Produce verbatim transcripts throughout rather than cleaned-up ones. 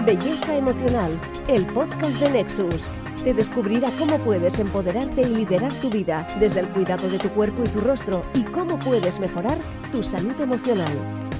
Belleza Emocional, el podcast de Nexus. Te descubrirá cómo puedes empoderarte y liderar tu vida desde el cuidado de tu cuerpo y tu rostro y cómo puedes mejorar tu salud emocional.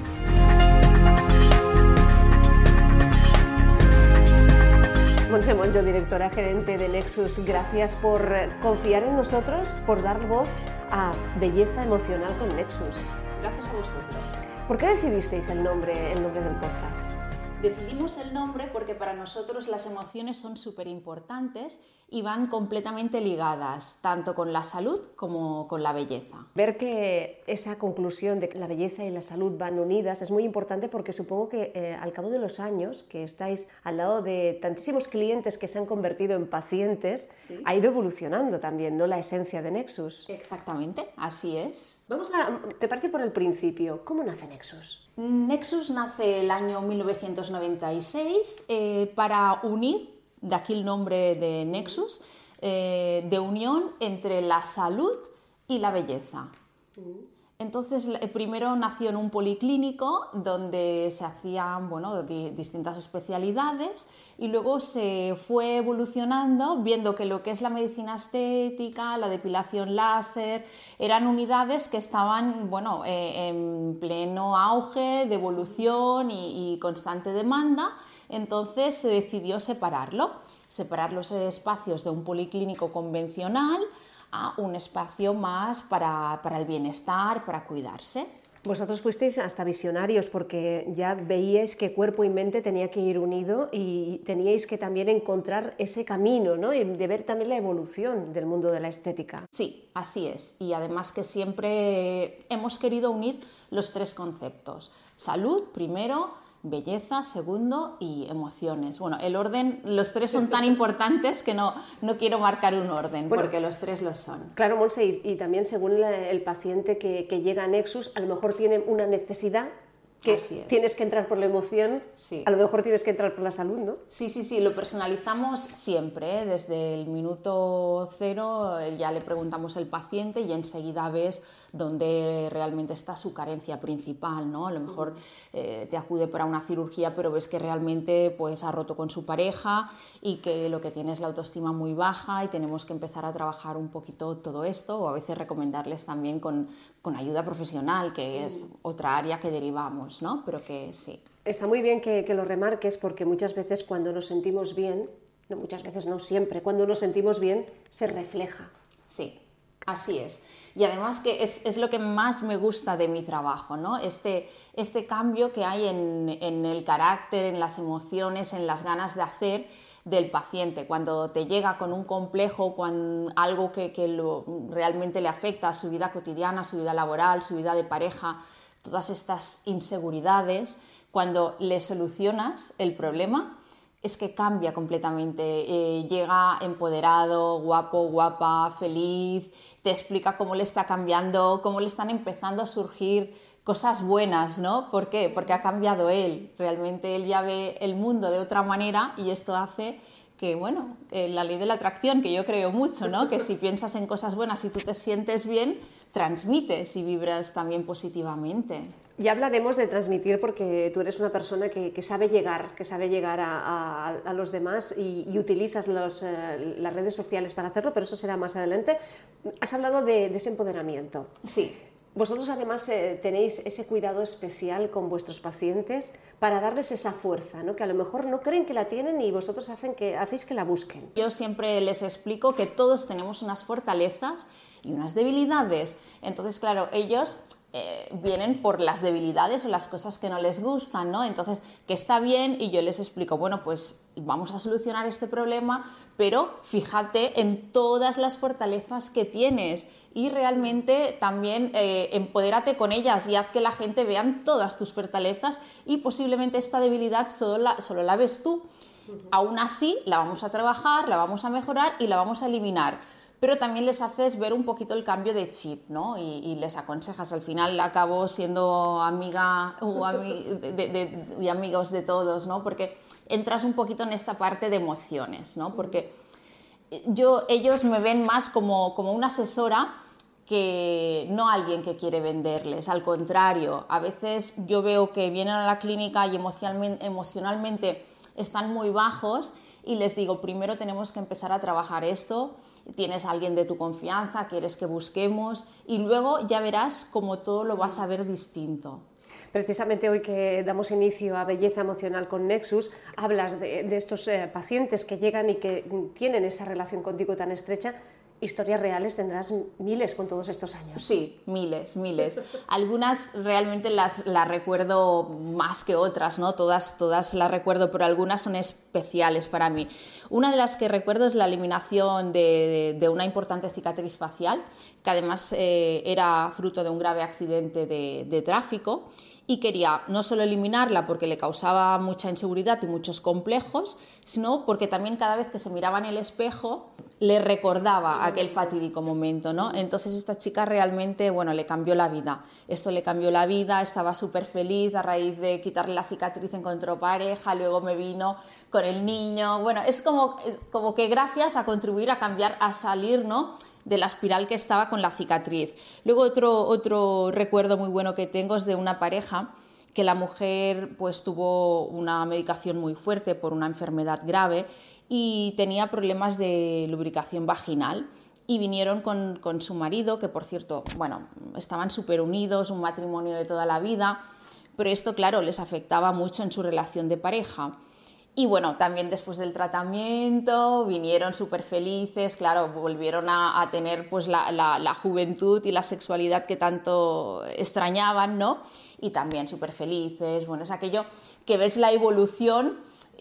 Montse Monjo, directora gerente de Nexus, gracias por confiar en nosotros, por dar voz a Belleza Emocional con Nexus. Gracias a vosotros. ¿Por qué decidisteis el nombre, el nombre del podcast? Decidimos el nombre porque para nosotros las emociones son súper importantes y van completamente ligadas, tanto con la salud como con la belleza. Ver que esa conclusión de que la belleza y la salud van unidas es muy importante porque supongo que eh, al cabo de los años que estáis al lado de tantísimos clientes que se han convertido en pacientes, ¿sí?, ha ido evolucionando también, ¿no?, la esencia de Nexus. Exactamente, así es. Vamos a, ¿te parece por el principio? ¿Cómo nace Nexus? Nexus nace el año mil novecientos noventa y seis eh, para unir, de aquí el nombre de Nexus, eh, de unión entre la salud y la belleza. Entonces, primero nació en un policlínico donde se hacían, bueno, di- distintas especialidades y luego se fue evolucionando viendo que lo que es la medicina estética, la depilación láser, eran unidades que estaban, bueno, eh, en pleno auge de evolución y, y constante demanda. Entonces se decidió separarlo, separar los espacios de un policlínico convencional a un espacio más para, para el bienestar, para cuidarse. Vosotros fuisteis hasta visionarios porque ya veíais que cuerpo y mente tenía que ir unido y teníais que también encontrar ese camino, ¿no?, y de ver también la evolución del mundo de la estética. Sí, así es. Y además que siempre hemos querido unir los tres conceptos. Salud, primero, belleza, segundo, y emociones. Bueno, el orden, los tres son tan importantes que no, no quiero marcar un orden, bueno, porque los tres lo son. Claro, Montse, y, y también según la, el paciente que, que llega a Nexus, a lo mejor tiene una necesidad que tienes que entrar por la emoción, sí. A lo mejor tienes que entrar por la salud, ¿no? Sí, sí, sí, lo personalizamos siempre, ¿eh? Desde el minuto cero ya le preguntamos al paciente y enseguida ves dónde realmente está su carencia principal, ¿no? A lo mejor eh, te acude para una cirugía, pero ves que realmente pues, ha roto con su pareja y que lo que tiene es la autoestima muy baja y tenemos que empezar a trabajar un poquito todo esto, o a veces recomendarles también con, con ayuda profesional, que es otra área que derivamos, ¿no? Pero que sí. Está muy bien que, que lo remarques porque muchas veces cuando nos sentimos bien, no, muchas veces no siempre, cuando nos sentimos bien se refleja. Sí, así es. Y además que es, es lo que más me gusta de mi trabajo, ¿no? Este, este cambio que hay en, en el carácter, en las emociones, en las ganas de hacer del paciente. Cuando te llega con un complejo, con algo que, que lo, realmente le afecta a su vida cotidiana, a su vida laboral, su vida de pareja, todas estas inseguridades, cuando le solucionas el problema, es que cambia completamente, eh, llega empoderado, guapo, guapa, feliz, te explica cómo le está cambiando, cómo le están empezando a surgir cosas buenas, ¿no? ¿Por qué? Porque ha cambiado él, realmente él ya ve el mundo de otra manera y esto hace que, bueno, eh, la ley de la atracción, que yo creo mucho, ¿no? Que si piensas en cosas buenas y tú te sientes bien, transmites y vibras también positivamente. Ya hablaremos de transmitir porque tú eres una persona que, que sabe llegar, que sabe llegar a, a, a los demás y, y utilizas los, eh, las redes sociales para hacerlo, pero eso será más adelante. Has hablado de, de ese empoderamiento. Sí. Vosotros además eh, tenéis ese cuidado especial con vuestros pacientes para darles esa fuerza, ¿no?, que a lo mejor no creen que la tienen y vosotros hacen que, hacéis que la busquen. Yo siempre les explico que todos tenemos unas fortalezas y unas debilidades. Entonces, claro, ellos eh, vienen por las debilidades o las cosas que no les gustan, ¿no? Entonces, que está bien y yo les explico, bueno, pues vamos a solucionar este problema, pero fíjate en todas las fortalezas que tienes y realmente también eh, empodérate con ellas y haz que la gente vean todas tus fortalezas y posiblemente esta debilidad solo la, solo la ves tú. Uh-huh. Aún así, la vamos a trabajar, la vamos a mejorar y la vamos a eliminar. Pero también les haces ver un poquito el cambio de chip, ¿no? Y, y les aconsejas. Al final acabo siendo amiga o ami- de, de, de, y amigos de todos, ¿no? Porque entras un poquito en esta parte de emociones, ¿no? Porque yo, ellos me ven más como, como una asesora que no alguien que quiere venderles. Al contrario, a veces yo veo que vienen a la clínica y emocionalmente, emocionalmente están muy bajos y les digo, primero tenemos que empezar a trabajar esto, tienes a alguien de tu confianza, quieres que busquemos y luego ya verás cómo todo lo vas a ver distinto. Precisamente hoy que damos inicio a Belleza Emocional con Nexus, hablas de, de estos eh, pacientes que llegan y que tienen esa relación contigo tan estrecha. Historias reales tendrás miles con todos estos años. Sí, miles, miles. Algunas realmente las, las recuerdo más que otras, ¿no? Todas, todas las recuerdo, pero algunas son especiales para mí. Una de las que recuerdo es la eliminación de, de, de una importante cicatriz facial, que además eh, era fruto de un grave accidente de, de tráfico, y quería no solo eliminarla porque le causaba mucha inseguridad y muchos complejos, sino porque también cada vez que se miraba en el espejo le recordaba aquel fatídico momento, ¿no? Entonces esta chica realmente, bueno, le cambió la vida. Esto le cambió la vida, estaba súper feliz, a raíz de quitarle la cicatriz encontró pareja, luego me vino con el niño. Bueno, es como, es como que gracias a contribuir a cambiar, a salir, ¿no?, de la espiral que estaba con la cicatriz. Luego otro, otro recuerdo muy bueno que tengo es de una pareja que la mujer pues tuvo una medicación muy fuerte por una enfermedad grave y tenía problemas de lubricación vaginal y vinieron con, con su marido, que por cierto, bueno, estaban súper unidos, un matrimonio de toda la vida, pero esto, claro, les afectaba mucho en su relación de pareja. Y bueno, también después del tratamiento vinieron súper felices, claro, volvieron a, a tener pues la, la, la juventud y la sexualidad que tanto extrañaban, ¿no? Y también súper felices, bueno, es aquello que ves la evolución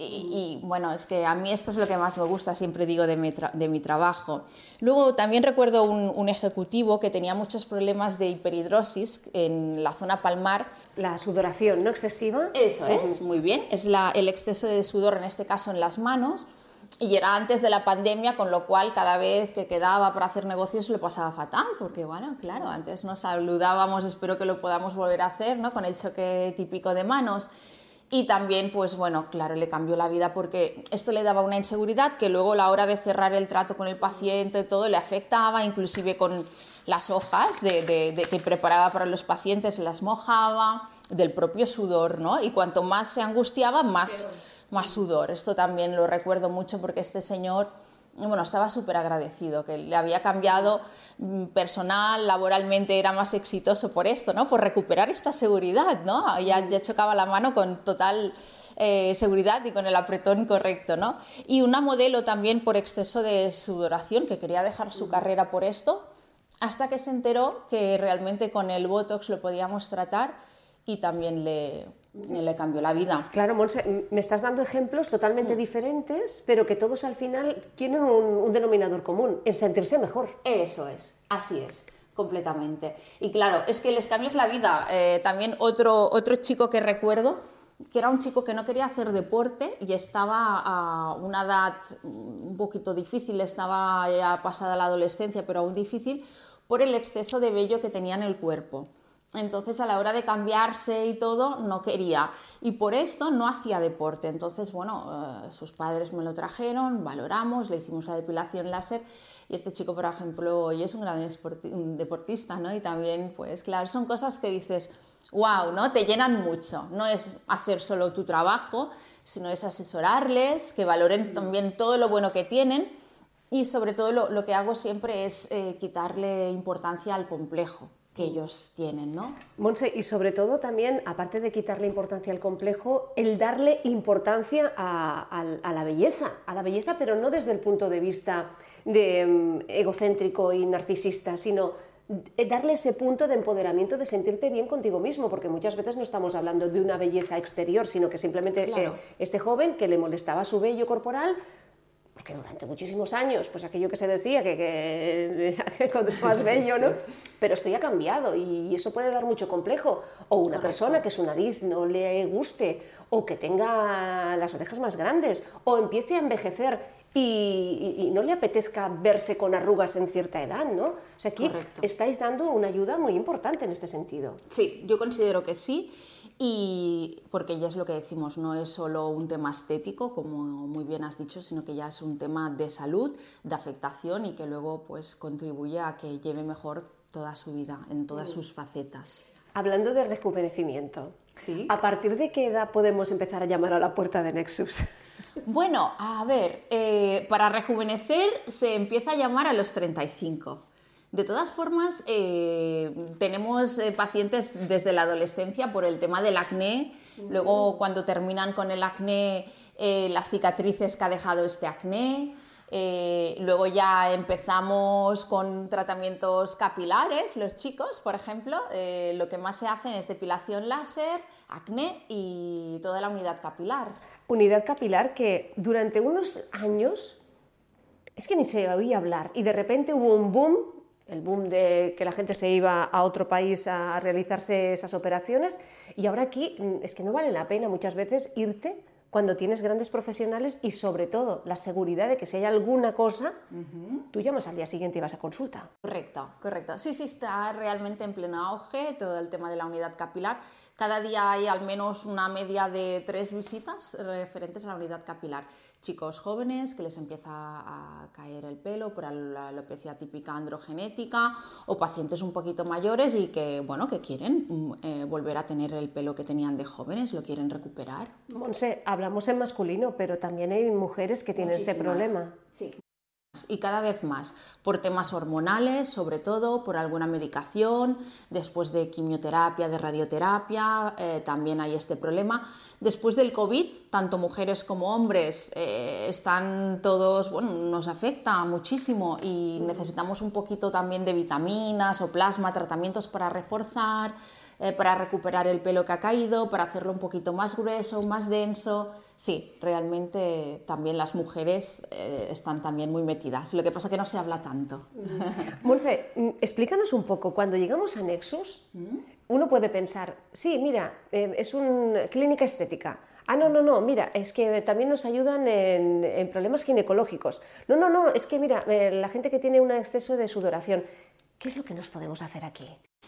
y, y bueno, es que a mí esto es lo que más me gusta, siempre digo, de mi, tra- de mi trabajo. Luego también recuerdo un, un ejecutivo que tenía muchos problemas de hiperhidrosis en la zona palmar. La sudoración, ¿no?, excesiva. Eso es, muy bien, es la, el exceso de sudor, en este caso en las manos, y era antes de la pandemia, con lo cual cada vez que quedaba para hacer negocios lo pasaba fatal, porque bueno, claro, antes nos saludábamos, espero que lo podamos volver a hacer, ¿no?, con el choque típico de manos. Y también, pues bueno, claro, le cambió la vida porque esto le daba una inseguridad que luego a la hora de cerrar el trato con el paciente todo le afectaba, inclusive con las hojas de, de, de que preparaba para los pacientes, se las mojaba, del propio sudor, ¿no? Y cuanto más se angustiaba, más, más sudor. Esto también lo recuerdo mucho porque este señor, bueno, estaba súper agradecido, que le había cambiado personal, laboralmente era más exitoso por esto, ¿no? Por recuperar esta seguridad, ¿no? Ya, ya chocaba la mano con total eh, seguridad y con el apretón correcto, ¿no? Y una modelo también por exceso de sudoración, que quería dejar su carrera por esto, hasta que se enteró que realmente con el Botox lo podíamos tratar y también le, le cambió la vida. Claro, Montse, me estás dando ejemplos totalmente mm. diferentes, pero que todos al final tienen un, un denominador común, el sentirse mejor. Eso es, así es, completamente. Y claro, es que les cambias la vida. Eh, también otro, otro chico que recuerdo, que era un chico que no quería hacer deporte y estaba a una edad un poquito difícil, estaba ya pasada la adolescencia, pero aún difícil, por el exceso de vello que tenía en el cuerpo. Entonces a la hora de cambiarse y todo no quería y por esto no hacía deporte. Entonces bueno, eh, sus padres me lo trajeron, valoramos, le hicimos la depilación láser y este chico, por ejemplo, hoy es un gran un deportista, ¿no? Y también pues claro, son cosas que dices wow, ¿no? Te llenan mucho. No es hacer solo tu trabajo, sino es asesorarles, que valoren también todo lo bueno que tienen y sobre todo lo, lo que hago siempre es eh, quitarle importancia al complejo que ellos tienen, ¿no? Montse, y sobre todo también, aparte de quitarle importancia al complejo, el darle importancia a, a, a la belleza, a la belleza, pero no desde el punto de vista de, um, egocéntrico y narcisista, sino darle ese punto de empoderamiento, de sentirte bien contigo mismo, porque muchas veces no estamos hablando de una belleza exterior, sino que simplemente claro. eh, este joven que le molestaba su vello corporal, porque durante muchísimos años, pues aquello que se decía, que, que, que cuando más bello, ¿no? Pero esto ya ha cambiado y eso puede dar mucho complejo. O una Correcto. persona que su nariz no le guste, o que tenga las orejas más grandes, o empiece a envejecer y, y, y no le apetezca verse con arrugas en cierta edad, ¿no? O sea, aquí Correcto. estáis dando una ayuda muy importante en este sentido. Sí, yo considero que sí. Y porque ya es lo que decimos, no es solo un tema estético, como muy bien has dicho, sino que ya es un tema de salud, de afectación y que luego pues contribuye a que lleve mejor toda su vida, en todas sus facetas. Hablando de rejuvenecimiento, ¿Sí? ¿a partir de qué edad podemos empezar a llamar a la puerta de Nexus? Bueno, a ver, eh, para rejuvenecer se empieza a llamar a los treinta y cinco. De todas formas, eh, tenemos eh, pacientes desde la adolescencia por el tema del acné. Luego, cuando terminan con el acné, eh, las cicatrices que ha dejado este acné. Eh, luego ya empezamos con tratamientos capilares, los chicos, por ejemplo. Eh, lo que más se hacen es depilación láser, acné y toda la unidad capilar. Unidad capilar que durante unos años es que ni se oía hablar y de repente hubo un boom, el boom de que la gente se iba a otro país a realizarse esas operaciones, y ahora aquí es que no vale la pena muchas veces irte cuando tienes grandes profesionales y sobre todo la seguridad de que si hay alguna cosa, uh-huh. tú llamas al día siguiente y vas a consulta. Correcto, correcto. Sí, sí, está realmente en pleno auge todo el tema de la unidad capilar. Cada día hay al menos una media de tres visitas referentes a la unidad capilar. Chicos jóvenes que les empieza a caer el pelo por la alopecia típica androgenética, o pacientes un poquito mayores y que, bueno, que quieren eh, volver a tener el pelo que tenían de jóvenes, lo quieren recuperar. Monse, hablamos en masculino, pero también hay mujeres que tienen Muchísimas. Este problema. Sí. Y cada vez más, por temas hormonales, sobre todo, por alguna medicación, después de quimioterapia, de radioterapia, eh, también hay este problema. Después del COVID, tanto mujeres como hombres eh, están todos, bueno, nos afecta muchísimo y necesitamos un poquito también de vitaminas o plasma, tratamientos para reforzar, eh, para recuperar el pelo que ha caído, para hacerlo un poquito más grueso, más denso. Sí, realmente también las mujeres eh, están también muy metidas. Lo que pasa es que no se habla tanto. Monse, explícanos un poco, cuando llegamos a Nexus, ¿Mm? uno puede pensar, sí, mira, eh, es una clínica estética. Ah, no, no, no, mira, es que también nos ayudan en, en problemas ginecológicos. No, no, no, es que mira, eh, la gente que tiene un exceso de sudoración, ¿qué es lo que nos podemos hacer aquí?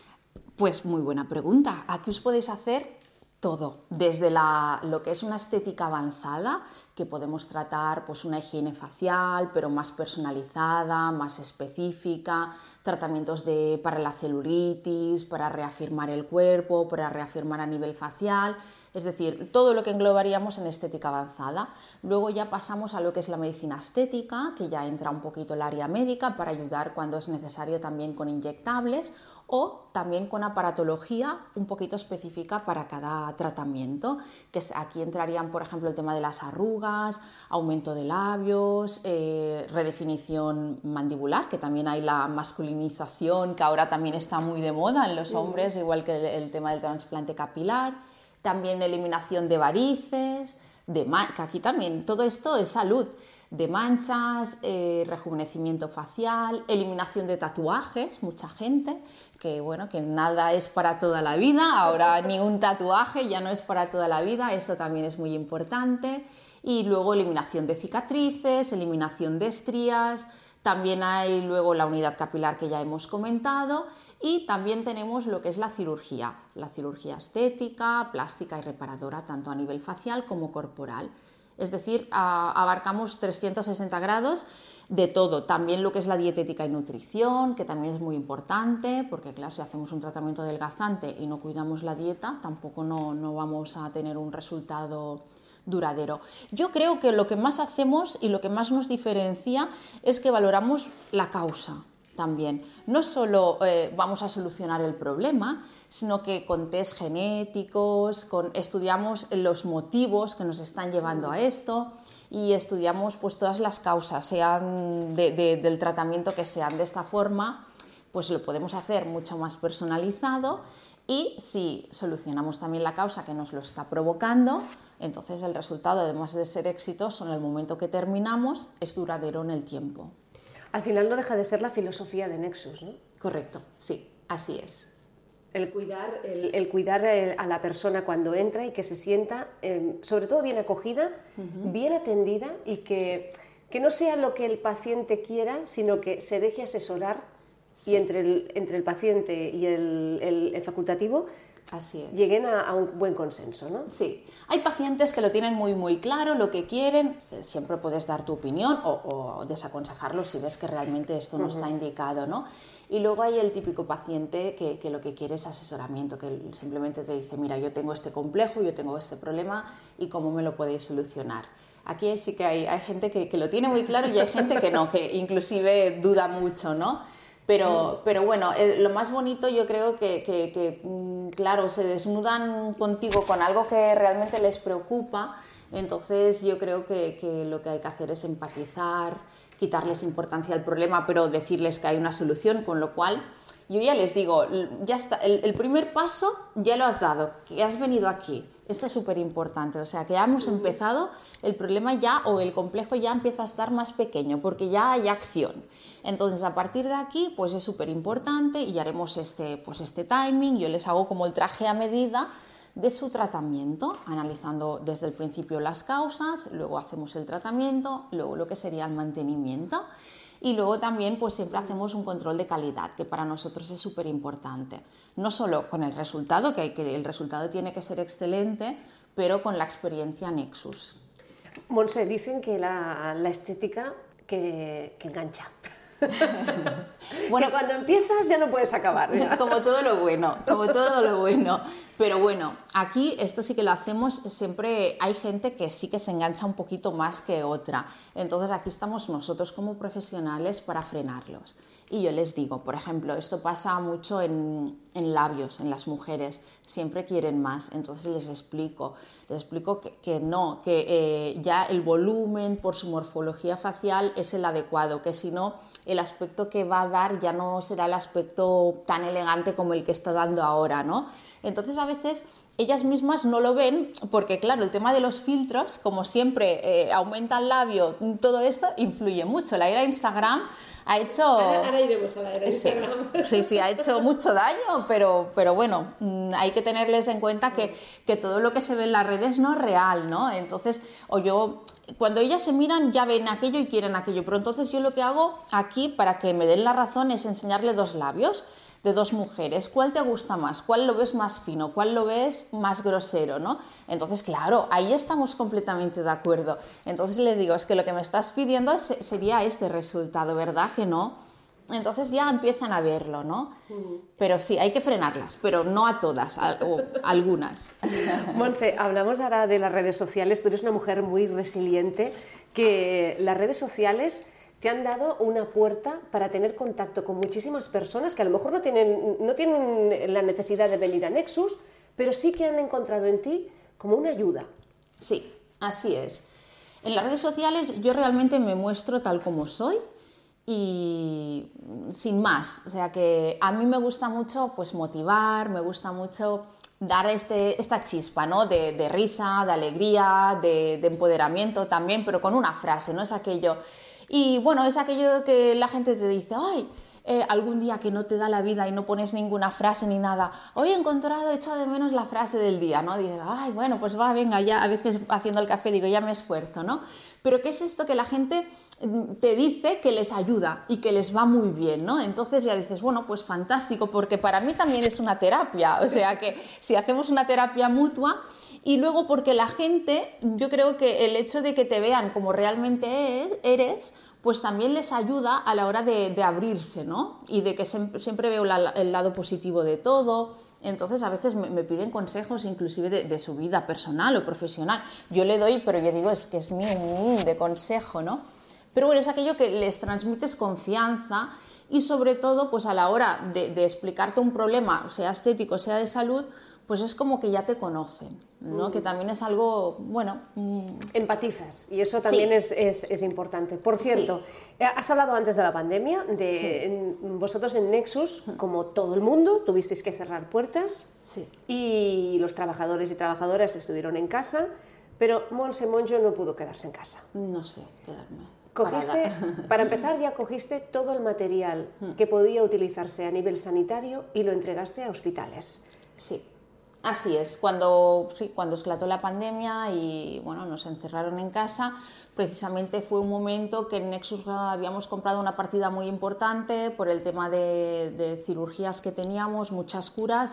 Pues muy buena pregunta. Aquí os podéis hacer todo, desde la, lo que es una estética avanzada, que podemos tratar pues, una higiene facial, pero más personalizada, más específica, tratamientos de, para la celulitis, para reafirmar el cuerpo, para reafirmar a nivel facial, es decir, todo lo que englobaríamos en estética avanzada. Luego ya pasamos a lo que es la medicina estética, que ya entra un poquito el área médica para ayudar cuando es necesario también con inyectables, o también con aparatología un poquito específica para cada tratamiento, que es, aquí entrarían, por ejemplo, el tema de las arrugas, aumento de labios, eh, redefinición mandibular, que también hay la masculinización, que ahora también está muy de moda en los hombres, igual que el, el tema del trasplante capilar, también eliminación de varices, de que aquí también todo esto es salud, de manchas, eh, rejuvenecimiento facial, eliminación de tatuajes, mucha gente, que bueno, que nada es para toda la vida, ahora ni un tatuaje ya no es para toda la vida, esto también es muy importante, y luego eliminación de cicatrices, eliminación de estrías, también hay luego la unidad capilar que ya hemos comentado, y también tenemos lo que es la cirugía, la cirugía estética, plástica y reparadora, tanto a nivel facial como corporal. Es decir, a, abarcamos trescientos sesenta grados de todo, también lo que es la dietética y nutrición, que también es muy importante, porque claro, si hacemos un tratamiento adelgazante y no cuidamos la dieta, tampoco no, no vamos a tener un resultado duradero. Yo creo que lo que más hacemos y lo que más nos diferencia es que valoramos la causa también. No solo eh, vamos a solucionar el problema, sino que con test genéticos, con, estudiamos los motivos que nos están llevando a esto y estudiamos pues, todas las causas, sean de, de, del tratamiento que sean. De esta forma, pues lo podemos hacer mucho más personalizado y si solucionamos también la causa que nos lo está provocando, entonces el resultado, además de ser exitoso en el momento que terminamos, es duradero en el tiempo. Al final no deja de ser la filosofía de Nexus, ¿no? Correcto, sí, así es. El cuidar, el, el cuidar a la persona cuando entra y que se sienta, eh, sobre todo bien acogida, uh-huh. bien atendida y que, sí. que no sea lo que el paciente quiera, sino que se deje asesorar sí. y entre el, entre el paciente y el, el, el facultativo Así es. lleguen a, a un buen consenso, ¿no? Sí, hay pacientes que lo tienen muy muy claro, lo que quieren, siempre puedes dar tu opinión o, o desaconsejarlo si ves que realmente esto no uh-huh. está indicado, ¿no? Y luego hay el típico paciente que, que lo que quiere es asesoramiento, que simplemente te dice, mira, yo tengo este complejo, yo tengo este problema y cómo me lo podéis solucionar. Aquí sí que hay, hay gente que, que lo tiene muy claro y hay gente que no, que inclusive duda mucho, ¿no? Pero, pero bueno, eh, lo más bonito yo creo que, que, que, claro, se desnudan contigo con algo que realmente les preocupa, entonces yo creo que, que lo que hay que hacer es empatizar, quitarles importancia al problema, pero decirles que hay una solución, con lo cual yo ya les digo, ya está, el, el primer paso ya lo has dado, que has venido aquí. Esto es súper importante, o sea que ya hemos empezado, el problema ya o el complejo ya empieza a estar más pequeño porque ya hay acción. Entonces a partir de aquí pues es súper importante y haremos este, pues este timing, yo les hago como el traje a medida de su tratamiento, analizando desde el principio las causas, luego hacemos el tratamiento, luego lo que sería el mantenimiento. Y luego también pues siempre hacemos un control de calidad, que para nosotros es súper importante. No solo con el resultado, que, hay que el resultado tiene que ser excelente, pero con la experiencia Nexus. Montse, dicen que la, la estética que, que engancha. Bueno, que cuando empiezas ya no puedes acabar. Como todo lo bueno, como todo lo bueno. Pero bueno, aquí esto sí que lo hacemos, siempre hay gente que sí que se engancha un poquito más que otra. Entonces aquí estamos nosotros como profesionales para frenarlos. Y yo les digo, por ejemplo, esto pasa mucho en, en labios, en las mujeres, siempre quieren más, entonces les explico, les explico que, que no, que eh, ya el volumen por su morfología facial es el adecuado, que si no, el aspecto que va a dar ya no será el aspecto tan elegante como el que está dando ahora, ¿no? Entonces a veces ellas mismas no lo ven porque claro, el tema de los filtros, como siempre eh, aumenta el labio, todo esto influye mucho. La era Instagram ha hecho... Ahora, ahora iremos a la era sí, Instagram. Sí, sí, ha hecho mucho daño, pero, pero bueno, hay que tenerles en cuenta que, que todo lo que se ve en las redes no es real, ¿no? Entonces, o yo, cuando ellas se miran ya ven aquello y quieren aquello, pero entonces yo lo que hago aquí para que me den la razón es enseñarle dos labios de dos mujeres, ¿cuál te gusta más? ¿Cuál lo ves más fino? ¿Cuál lo ves más grosero? ¿No? Entonces, claro, ahí estamos completamente de acuerdo. Entonces les digo, es que lo que me estás pidiendo es, sería este resultado, ¿verdad que no? Entonces ya empiezan a verlo, ¿no? Pero sí, hay que frenarlas, pero no a todas, a, o algunas. Montse, hablamos ahora de las redes sociales. Tú eres una mujer muy resiliente, que las redes sociales te han dado una puerta para tener contacto con muchísimas personas que a lo mejor no tienen, no tienen la necesidad de venir a Nexus, pero sí que han encontrado en ti como una ayuda. Sí, así es. En las redes sociales yo realmente me muestro tal como soy y sin más. O sea que a mí me gusta mucho pues, motivar, me gusta mucho dar este, esta chispa, ¿no? de, de risa, de alegría, de, de empoderamiento también, pero con una frase, no es aquello... Y bueno, es aquello que la gente te dice, ay, eh, algún día que no te da la vida y no pones ninguna frase ni nada, hoy he encontrado, he echado de menos la frase del día, ¿no? Dices, ay, bueno, pues va, venga, ya a veces haciendo el café digo, ya me esfuerzo, ¿no? Pero ¿qué es esto que la gente te dice que les ayuda y que les va muy bien, ¿no? Entonces ya dices, bueno, pues fantástico, porque para mí también es una terapia, o sea que si hacemos una terapia mutua. Y luego porque la gente, yo creo que el hecho de que te vean como realmente eres, pues también les ayuda a la hora de, de abrirse, ¿no? Y de que siempre, siempre veo la, el lado positivo de todo. Entonces a veces me, me piden consejos inclusive de, de su vida personal o profesional. Yo le doy, pero yo digo, es que es mi humilde consejo, ¿no? Pero bueno, es aquello que les transmites confianza y sobre todo, pues a la hora de, de explicarte un problema, sea estético, sea de salud, pues es como que ya te conocen, ¿no? Mm. Que también es algo, bueno... Mm... Empatizas, y eso también sí. es, es, es importante. Por cierto, sí. has hablado antes de la pandemia, de sí. en, vosotros en Nexus, como todo el mundo, tuvisteis que cerrar puertas, sí. y los trabajadores y trabajadoras estuvieron en casa, pero Montse Monjo no pudo quedarse en casa. No sé, quedarme... Cogiste, para empezar ya cogiste todo el material que podía utilizarse a nivel sanitario y lo entregaste a hospitales. Sí. Así es, cuando, sí, cuando esclató la pandemia y bueno, nos encerraron en casa, precisamente fue un momento que en Nexus habíamos comprado una partida muy importante por el tema de, de cirugías que teníamos, muchas curas,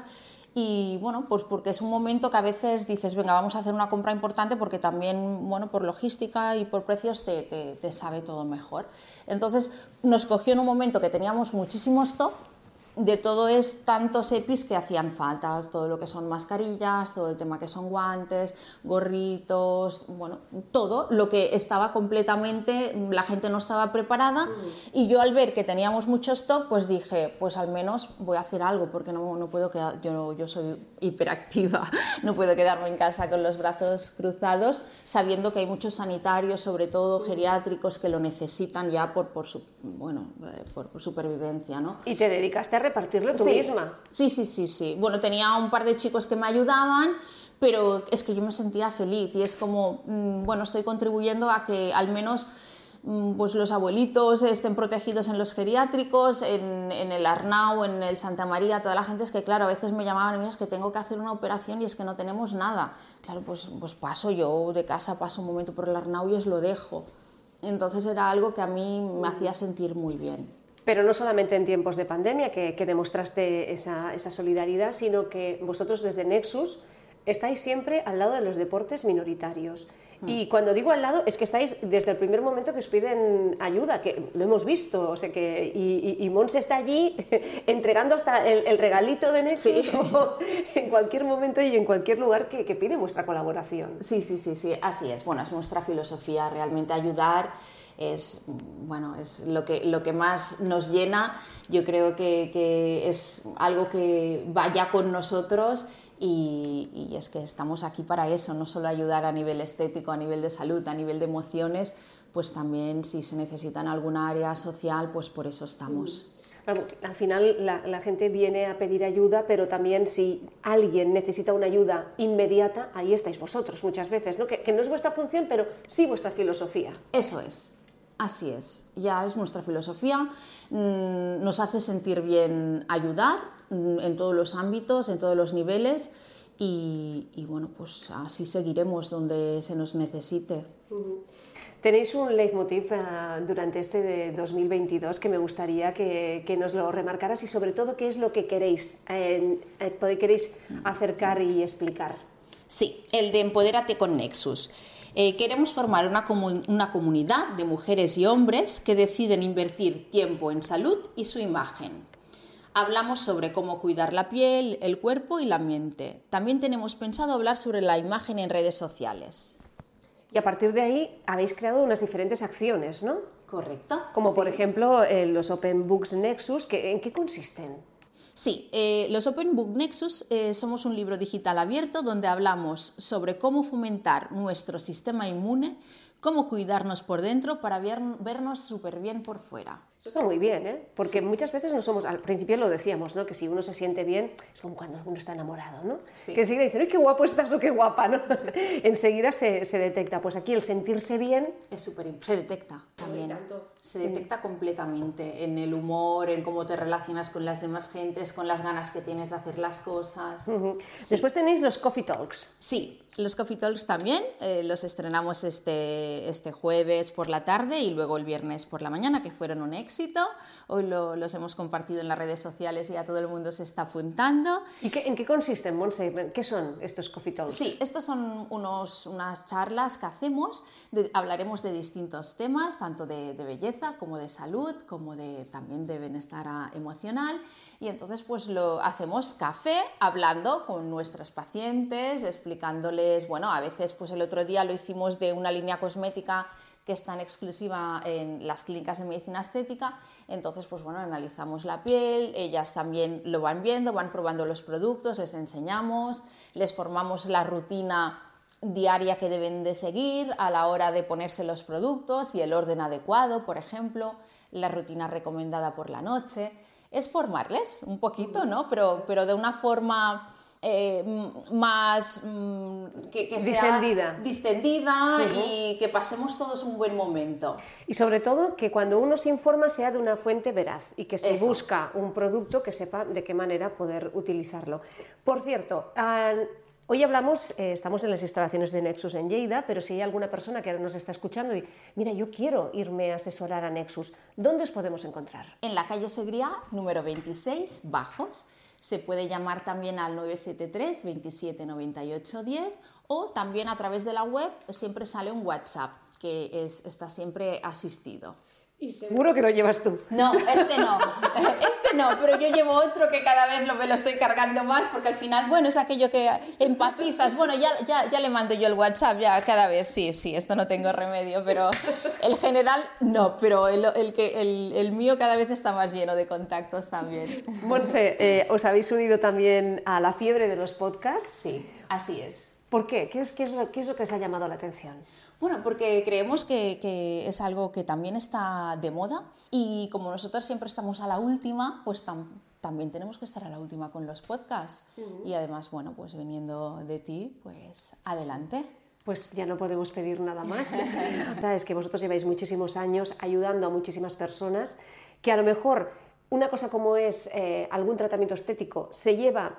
Y bueno, pues porque es un momento que a veces dices, venga, vamos a hacer una compra importante porque también, bueno, por logística y por precios te, te, te sabe todo mejor. Entonces nos cogió en un momento que teníamos muchísimo stock de todo es tantos E P Is que hacían falta, todo lo que son mascarillas, todo el tema que son guantes, gorritos, bueno, todo lo que estaba completamente, la gente no estaba preparada, mm. y yo al ver que teníamos mucho stock, pues dije, pues al menos voy a hacer algo, porque no, no puedo quedar, yo, yo soy hiperactiva, no puedo quedarme en casa con los brazos cruzados, sabiendo que hay muchos sanitarios, sobre todo geriátricos, que lo necesitan ya por, por, su, bueno, por, por supervivencia, ¿no? Y te dedicaste a repartirlo tú sí, misma. Sí, sí, sí, sí. Bueno, tenía un par de chicos que me ayudaban, pero es que yo me sentía feliz y es como, mmm, bueno, estoy contribuyendo a que al menos mmm, pues los abuelitos estén protegidos en los geriátricos, en, en el Arnau, en el Santa María, toda la gente. Es que, claro, a veces me llamaban y me decían, es que tengo que hacer una operación y es que no tenemos nada. Claro, pues, pues paso yo de casa, paso un momento por el Arnau y os lo dejo. Entonces era algo que a mí me hacía sentir muy bien. Pero no solamente en tiempos de pandemia que, que demostraste esa, esa solidaridad, sino que vosotros desde Nexus estáis siempre al lado de los deportes minoritarios. Mm. Y cuando digo al lado es que estáis desde el primer momento que os piden ayuda, que lo hemos visto, o sea que y, y, y Montse está allí entregando hasta el, el regalito de Nexus, sí. O en cualquier momento y en cualquier lugar que, que pide vuestra colaboración. Sí, sí, sí, sí, así es. Bueno, es nuestra filosofía realmente ayudar. Es, bueno, es lo que, lo que más nos llena. Yo creo que, que es algo que vaya con nosotros y, y es que estamos aquí para eso, no solo ayudar a nivel estético, a nivel de salud, a nivel de emociones, pues también si se necesita en alguna área social, pues por eso estamos. Claro, al final la, la gente viene a pedir ayuda, pero también si alguien necesita una ayuda inmediata, ahí estáis vosotros muchas veces, ¿no? Que, que no es vuestra función, pero sí vuestra filosofía. Eso es. Así es, ya es nuestra filosofía, nos hace sentir bien ayudar en todos los ámbitos, en todos los niveles y, y bueno, pues así seguiremos donde se nos necesite. Uh-huh. Tenéis un leitmotiv uh, durante este de dos mil veintidós que me gustaría que, que nos lo remarcaras y sobre todo qué es lo que queréis, eh, eh, queréis acercar y explicar. Sí, el de Empodérate con Nexus. Eh, queremos formar una, comu- una comunidad de mujeres y hombres que deciden invertir tiempo en salud y su imagen. Hablamos sobre cómo cuidar la piel, el cuerpo y la mente. También tenemos pensado hablar sobre la imagen en redes sociales. Y a partir de ahí habéis creado unas diferentes acciones, ¿no? Correcto. Como sí. por ejemplo eh, los Open Books Nexus, que, ¿en qué consisten? Sí, eh, los Open Book Nexus eh, somos un libro digital abierto donde hablamos sobre cómo fomentar nuestro sistema inmune, cómo cuidarnos por dentro para ver, vernos súper bien por fuera. Eso está muy bien, ¿eh? Porque sí. Muchas veces no somos, al principio lo decíamos, ¿no? Que si uno se siente bien, es como cuando uno está enamorado, ¿no? Sí. Que enseguida dicen, ¡ay, qué guapo estás o qué guapa!, ¿no? Sí, sí. Enseguida se, se detecta. Pues aquí el sentirse bien... Es súper importante. Se detecta también. Se detecta sí. completamente en el humor, en cómo te relacionas con las demás gentes, con las ganas que tienes de hacer las cosas. Uh-huh. Sí. Después tenéis los Coffee Talks. Sí, los Coffee Talks también. Eh, los estrenamos este, este jueves por la tarde y luego el viernes por la mañana, que fueron un éxito. Hoy lo, los hemos compartido en las redes sociales y ya todo el mundo se está apuntando. ¿Y qué, en qué consisten, Montse? ¿Qué son estos Coffee Talks? Sí, estos son unos, unas charlas que hacemos. De, hablaremos de distintos temas, tanto de, de belleza como de salud, como de, también de bienestar emocional. Y entonces pues lo hacemos café hablando con nuestros pacientes, explicándoles, bueno, a veces pues el otro día lo hicimos de una línea cosmética que está en exclusiva en las clínicas de medicina estética, entonces pues bueno, analizamos la piel, ellas también lo van viendo, van probando los productos, les enseñamos, les formamos la rutina diaria que deben de seguir a la hora de ponerse los productos y el orden adecuado, por ejemplo, la rutina recomendada por la noche. Es formarles un poquito, ¿no? Pero, pero de una forma eh, más mm, que, que sea distendida, distendida uh-huh. y que pasemos todos un buen momento. Y sobre todo que cuando uno se informa sea de una fuente veraz y que se Eso. busca un producto que sepa de qué manera poder utilizarlo. Por cierto, uh, hoy hablamos, eh, estamos en las instalaciones de Nexus en Lleida, pero si hay alguna persona que ahora nos está escuchando y mira, yo quiero irme a asesorar a Nexus, ¿dónde os podemos encontrar? En la calle Segrià, número veintiséis, Bajos. Se puede llamar también al nueve siete tres, veintisiete, noventa y ocho, diez o también a través de la web siempre sale un WhatsApp que es, está siempre asistido. Y seguro que lo llevas tú. No, este no, este no, pero yo llevo otro que cada vez lo, me lo estoy cargando más porque al final, bueno, es aquello que empatizas, bueno, ya, ya, ya le mando yo el WhatsApp, ya cada vez, sí, sí, esto no tengo remedio, pero el general no, pero el, el, que, el, el mío cada vez está más lleno de contactos también. Montse, eh, ¿os habéis unido también a la fiebre de los podcasts? Sí, así es. ¿Por qué? ¿Qué es, qué es, lo, qué es lo que os ha llamado la atención? Bueno, porque creemos que, que es algo que también está de moda y como nosotros siempre estamos a la última, pues tam, también tenemos que estar a la última con los podcasts. Uh-huh. Y además, bueno, pues viniendo de ti, pues adelante. Pues ya no podemos pedir nada más. Sabes que vosotros lleváis muchísimos años ayudando a muchísimas personas que a lo mejor una cosa como es eh, algún tratamiento estético se lleva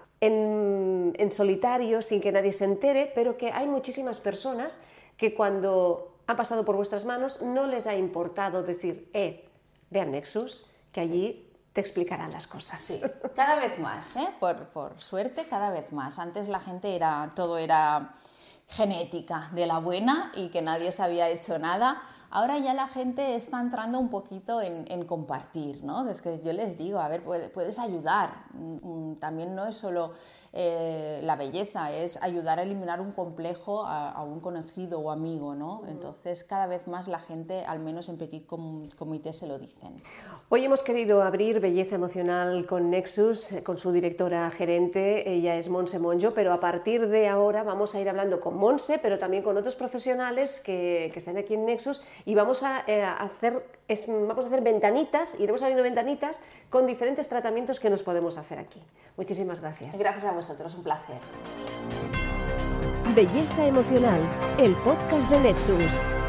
en, en solitario sin que nadie se entere, pero que hay muchísimas personas que cuando han pasado por vuestras manos no les ha importado decir, eh, vean Nexus, que allí sí te explicarán las cosas. Sí, cada vez más, ¿eh? por, por suerte, cada vez más. Antes la gente era, todo era genética de la buena y que nadie se había hecho nada. Ahora ya la gente está entrando un poquito en, en compartir, ¿no? Es que yo les digo, a ver, puedes ayudar. También no es solo eh, la belleza, es ayudar a eliminar un complejo a, a un conocido o amigo, ¿no? Entonces, cada vez más la gente, al menos en Petit Comité, se lo dicen. Hoy hemos querido abrir Belleza Emocional con Nexus, con su directora gerente, ella es Montse Monjo, pero a partir de ahora vamos a ir hablando con Montse, pero también con otros profesionales que, que están aquí en Nexus, y vamos a, eh, hacer, es, vamos a hacer ventanitas, iremos abriendo ventanitas con diferentes tratamientos que nos podemos hacer aquí. Muchísimas gracias. Gracias a vosotros, un placer. Belleza Emocional, el podcast de Nexus.